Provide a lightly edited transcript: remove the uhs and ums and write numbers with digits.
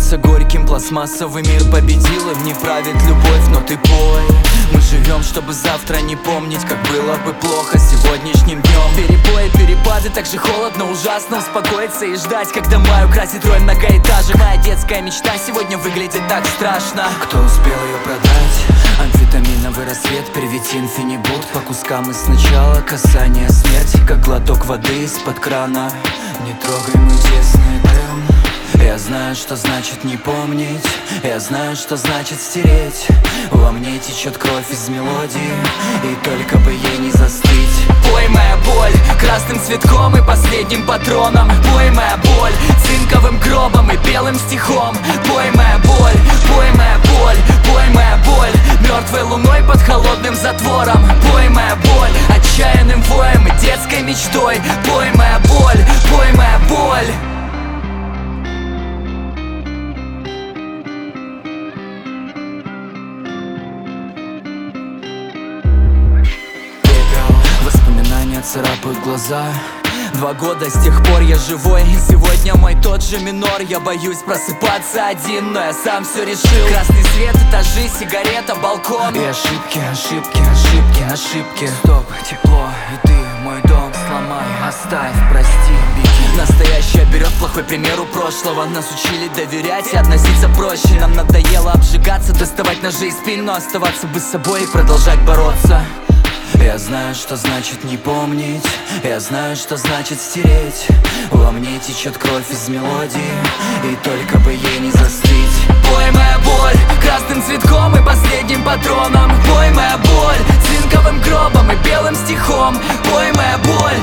Кажется горьким, пластмассовый мир победил, и в ней правит любовь, но ты пой. Мы живем, чтобы завтра не помнить, как было бы плохо сегодняшним днем. Перебои, перепады, так же холодно, ужасно успокоиться и ждать, когда май украсит рой многоэтажек. Моя детская мечта сегодня выглядит так страшно. Кто успел ее продать? Амфетаминовый рассвет, перевитин, фенибут. По кускам и сначала касание смерти, как глоток воды из-под крана. Не трогай мой тесный дым. Я знаю, что значит не помнить, я знаю, что значит стереть. Во мне течет кровь из мелодии, и только бы ей не застыть. Пой, моя боль, красным цветком и последним патроном. Пой, моя боль, цинковым гробом и белым стихом. Пой, моя боль, пой, моя боль, пой, моя боль, мертвой луной под холодным затвором. Пой, моя боль, отчаянным воем и детской мечтой. Пой, моя боль, пой, моя боль. Воспоминания царапают глаза. 2 года с тех пор я живой, и сегодня мой тот же минор. Я боюсь просыпаться один, но я сам все решил. Красный свет, этажи, сигарета, балкон. И ошибки, ошибки, ошибки, ошибки. Стоп, тепло, и ты, мой дом, сломай, оставь, прости, беги. Настоящее берет плохой пример у прошлого. Нас учили доверять и относиться проще. Нам надоело обжигаться, доставать ножи из спин, но оставаться бы собой и продолжать бороться. Я знаю, что значит не помнить, я знаю, что значит стереть. Во мне течет кровь из мелодии, и только бы ей не застыть. Пой, моя боль, красным цветком и последним патроном. Пой, моя боль, цинковым гробом и белым стихом. Пой, моя боль,